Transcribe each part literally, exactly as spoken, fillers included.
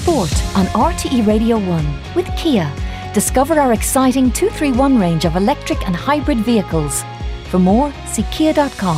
Sport on R T E Radio one with Kia. Discover our exciting two three one range of electric and hybrid vehicles. For more, see kia dot com.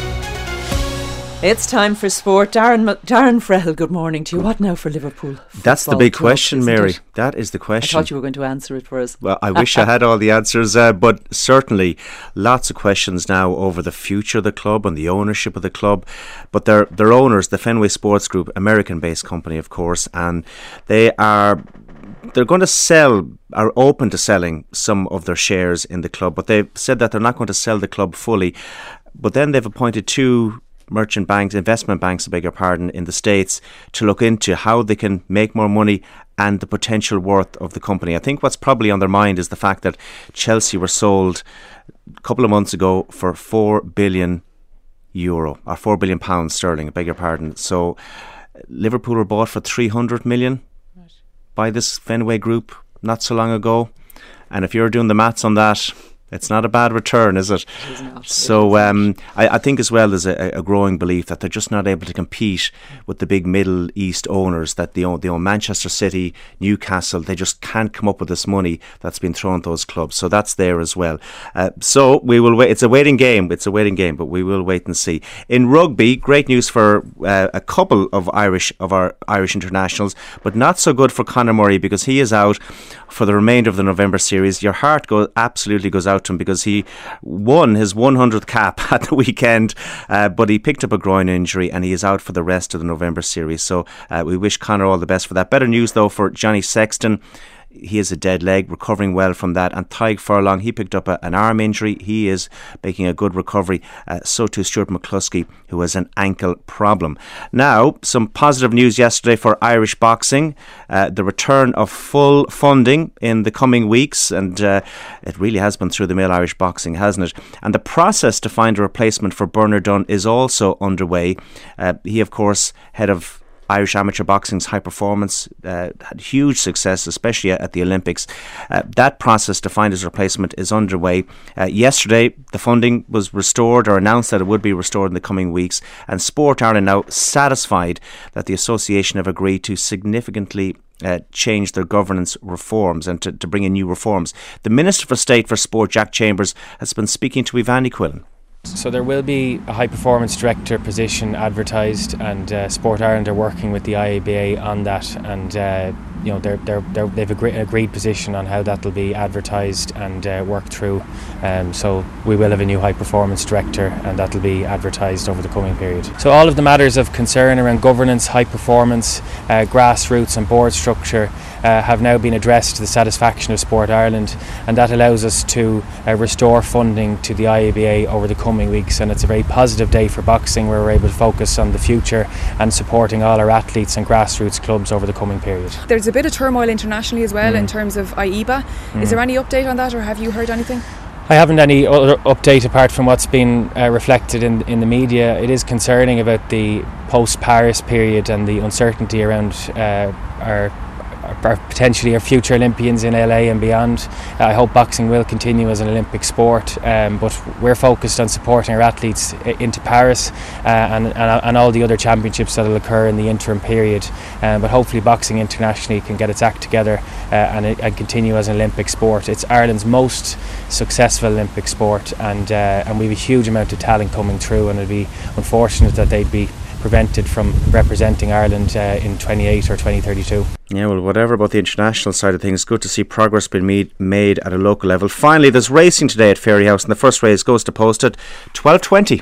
It's time for sport. Darren Darren Frehel, good morning to you. What now for Liverpool? That's the big question, club, Mary. It? That is the question. I thought you were going to answer it for us. Well, I wish I had all the answers, uh, but certainly lots of questions now over the future of the club and the ownership of the club. But their their owners, the Fenway Sports Group, American-based company, of course, and they are they're going to sell, are open to selling some of their shares in the club, but they've said that they're not going to sell the club fully. But then they've appointed two merchant banks, investment banks, I beg your pardon, in the States to look into how they can make more money and the potential worth of the company. I think what's probably on their mind is the fact that Chelsea were sold a couple of months ago for four billion euro or four billion pounds sterling, I beg your pardon. So Liverpool were bought for three hundred million right. by this Fenway Group not so long ago. And if you're doing the maths on that, it's not a bad return, is it? It is not. So um, I, I think as well there's a, a growing belief that they're just not able to compete with the big Middle East owners that they own. They own Manchester City, Newcastle. They just can't come up with this money that's been thrown at those clubs. So that's there as well. Uh, so we will wait. It's a waiting game. It's a waiting game, but we will wait and see. In rugby, great news for uh, a couple of Irish of our Irish internationals, but not so good for Conor Murray because he is out for the remainder of the November series. Your heart goes absolutely goes out to him because he won his one hundredth cap at the weekend, uh, but he picked up a groin injury and he is out for the rest of the November series. So uh, we wish Conor all the best for that. Better news though for Johnny Sexton. He has a dead leg, recovering well from that. And Tadhg Furlong, he picked up a, an arm injury. He is making a good recovery. Uh, so too Stuart McCluskey, who has an ankle problem. Now, some positive news yesterday for Irish boxing. Uh, the return of full funding in the coming weeks. And uh, it really has been through the mill, Irish boxing, hasn't it? And the process to find a replacement for Bernard Dunn is also underway. Uh, he, of course, head of Irish Amateur Boxing's High Performance, uh, had huge success, especially at the Olympics. Uh, that process to find his replacement is underway. Uh, yesterday, the funding was restored or announced that it would be restored in the coming weeks. And Sport Ireland now satisfied that the association have agreed to significantly Uh, change their governance reforms and to, to bring in new reforms. The Minister for State for Sport, Jack Chambers, has been speaking to Ivani Quillen. So there will be a high performance director position advertised, and uh, Sport Ireland are working with the I A B A on that, and uh, you know they're, they're, they're, they've agreed, agreed position on how that will be advertised and uh, worked through. Um, so we will have a new high performance director, and that will be advertised over the coming period. So all of the matters of concern around governance, high performance, uh, grassroots and board structure uh, have now been addressed to the satisfaction of Sport Ireland, and that allows us to uh, restore funding to the I A B A over the coming weeks. And it's a very positive day for boxing, where we're able to focus on the future and supporting all our athletes and grassroots clubs over the coming period. There's a bit of turmoil internationally as well mm. in terms of I E B A. Mm. Is there any update on that, or have you heard anything? I haven't any other update apart from what's been uh, reflected in in the media. It is concerning about the post-Paris period and the uncertainty around uh, our Our, potentially our future Olympians in L A and beyond. Uh, I hope boxing will continue as an Olympic sport, um, but we're focused on supporting our athletes into Paris uh, and, and and all the other championships that will occur in the interim period. Um, but hopefully boxing internationally can get its act together uh, and, and continue as an Olympic sport. It's Ireland's most successful Olympic sport, and uh, and we have a huge amount of talent coming through, and it'd be unfortunate that they'd be prevented from representing Ireland uh, in twenty-eight or twenty thirty-two. Yeah, well, whatever about the international side of things, good to see progress being made, made at a local level. Finally, there's racing today at Fairyhouse, and the first race goes to post at twelve twenty.